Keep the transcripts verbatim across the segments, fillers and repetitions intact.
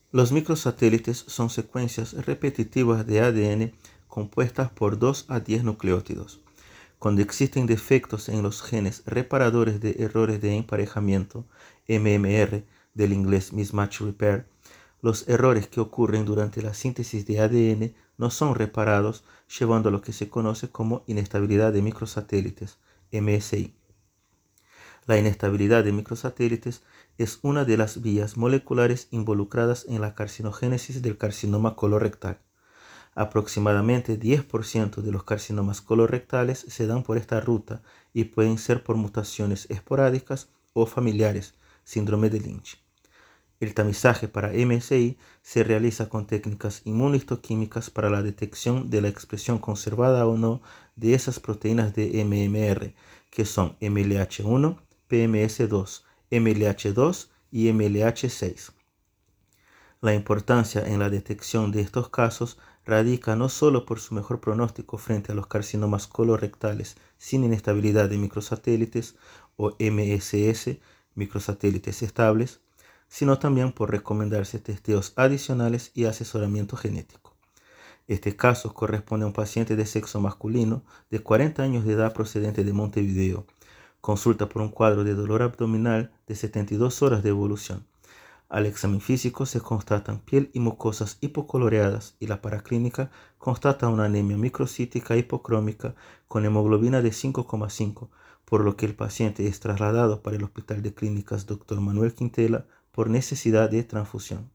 Los microsatélites son secuencias repetitivas de A D N compuestas por dos a diez nucleótidos. Cuando existen defectos en los genes reparadores de errores de emparejamiento, M M R, del inglés Mismatch Repair, los errores que ocurren durante la síntesis de A D N no son reparados, llevando a lo que se conoce como inestabilidad de microsatélites, M S I. La inestabilidad de microsatélites es una de las vías moleculares involucradas en la carcinogénesis del carcinoma colorectal. Aproximadamente diez por ciento de los carcinomas colorectales se dan por esta ruta y pueden ser por mutaciones esporádicas o familiares, síndrome de Lynch. El tamizaje para M S I se realiza con técnicas inmunistoquímicas para la detección de la expresión conservada o no de esas proteínas de M M R, que son M L H uno, P M S dos, M L H dos y M L H seis. La importancia en la detección de estos casos radica no solo por su mejor pronóstico frente a los carcinomas colorectales sin inestabilidad de microsatélites o M S S, microsatélites estables, sino también por recomendarse testeos adicionales y asesoramiento genético. Este caso corresponde a un paciente de sexo masculino de cuarenta años de edad procedente de Montevideo. Consulta por un cuadro de dolor abdominal de setenta y dos horas de evolución. Al examen físico se constatan piel y mucosas hipocoloreadas y la paraclínica constata una anemia microcítica hipocrómica con hemoglobina de cinco coma cinco, por lo que el paciente es trasladado para el Hospital de Clínicas doctor Manuel Quintela por necesidad de transfusión.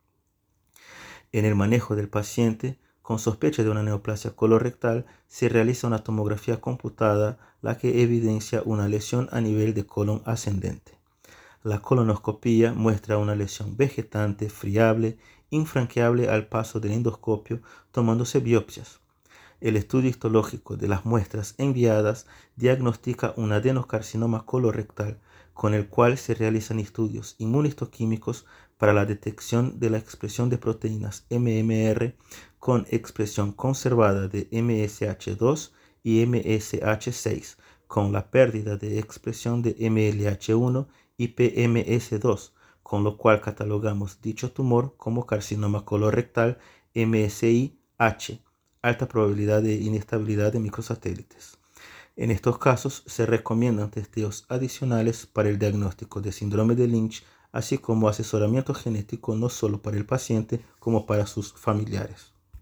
En el manejo del paciente con sospecha de una neoplasia colorectal se realiza una tomografía computada, la que evidencia una lesión a nivel de colon ascendente. La colonoscopía muestra una lesión vegetante, friable, infranqueable al paso del endoscopio, tomándose biopsias. El estudio histológico de las muestras enviadas diagnostica un adenocarcinoma colorectal, con el cual se realizan estudios inmunistoquímicos para la detección de la expresión de proteínas M M R con expresión conservada de M S H dos y M S H seis, con la pérdida de expresión de M L H uno y P M S dos, con lo cual catalogamos dicho tumor como carcinoma colorectal M S I H, alta probabilidad de inestabilidad de microsatélites. En estos casos se recomiendan testeos adicionales para el diagnóstico de síndrome de Lynch, así como asesoramiento genético no solo para el paciente como para sus familiares.